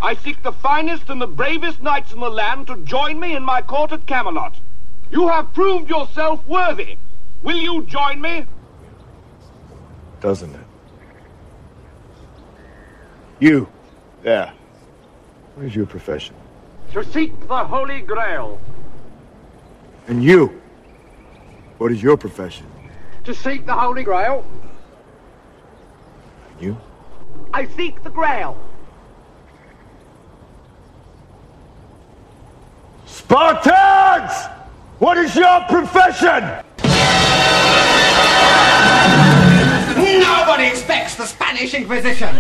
I seek the finest and the bravest knights in the land to join me in my court at Camelot. You have proved yourself worthy. Will you join me? Doesn't it? You, there. What is your profession? To seek the Holy Grail. And you, what is your profession? To seek the Holy Grail. And you? I seek the Grail. Spartans! What is your profession? Nobody expects the Spanish Inquisition.